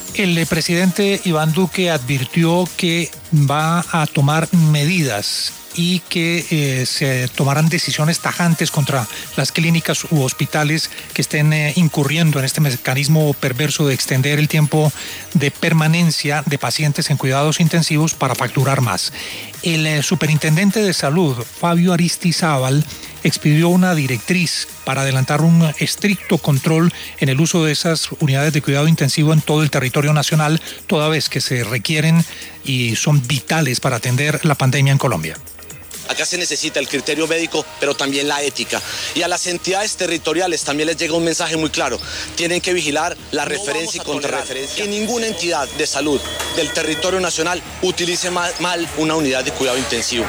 El presidente Iván Duque advirtió que va a tomar medidas y que se tomarán decisiones tajantes contra las clínicas u hospitales que estén incurriendo en este mecanismo perverso de extender el tiempo de permanencia de pacientes en cuidados intensivos para facturar más. El superintendente de salud, Fabio Aristizábal, expidió una directriz para adelantar un estricto control en el uso de esas unidades de cuidado intensivo en todo el territorio nacional, toda vez que se requieren y son vitales para atender la pandemia en Colombia. Acá se necesita el criterio médico, pero también la ética. Y a las entidades territoriales también les llega un mensaje muy claro. Tienen que vigilar la referencia y contrarreferencia. Que ninguna entidad de salud del territorio nacional utilice mal una unidad de cuidado intensivo.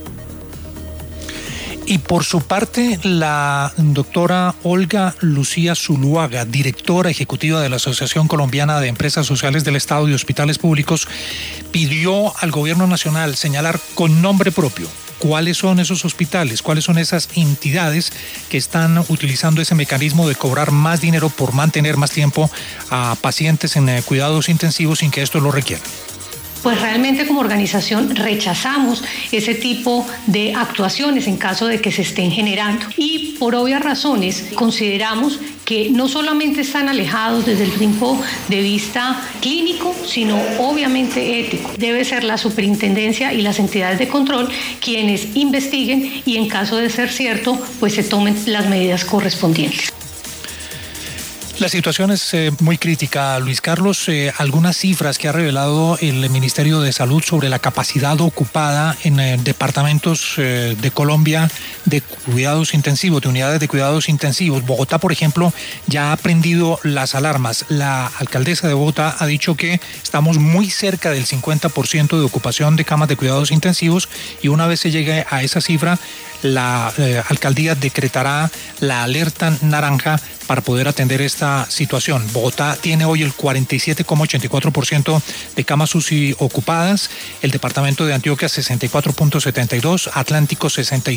Y por su parte, la doctora Olga Lucía Zuluaga, directora ejecutiva de la Asociación Colombiana de Empresas Sociales del Estado y Hospitales Públicos, pidió al gobierno nacional señalar con nombre propio cuáles son esos hospitales, cuáles son esas entidades que están utilizando ese mecanismo de cobrar más dinero por mantener más tiempo a pacientes en cuidados intensivos sin que esto lo requiera. Pues realmente como organización rechazamos ese tipo de actuaciones en caso de que se estén generando. Y por obvias razones consideramos que no solamente están alejados desde el punto de vista clínico, sino obviamente ético. Debe ser la superintendencia y las entidades de control quienes investiguen y en caso de ser cierto, pues se tomen las medidas correspondientes. La situación es muy crítica, Luis Carlos. Algunas cifras que ha revelado el Ministerio de Salud sobre la capacidad ocupada en departamentos de Colombia de cuidados intensivos, de unidades de cuidados intensivos. Bogotá, por ejemplo, ya ha prendido las alarmas. La alcaldesa de Bogotá ha dicho que estamos muy cerca del 50% de ocupación de camas de cuidados intensivos y una vez se llegue a esa cifra, la alcaldía decretará la alerta naranja para poder atender esta situación. Bogotá tiene hoy el 47,84% de camas UCI ocupadas, el departamento de Antioquia 64,72%, Atlántico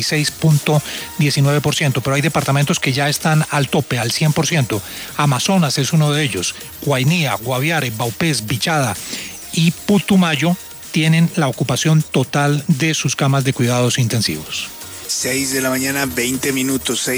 66,19%, pero hay departamentos que ya están al tope, al 100%. Amazonas es uno de ellos, Guainía, Guaviare, Vaupés, Bichada y Putumayo tienen la ocupación total de sus camas de cuidados intensivos. 6 de la mañana, 20 minutos.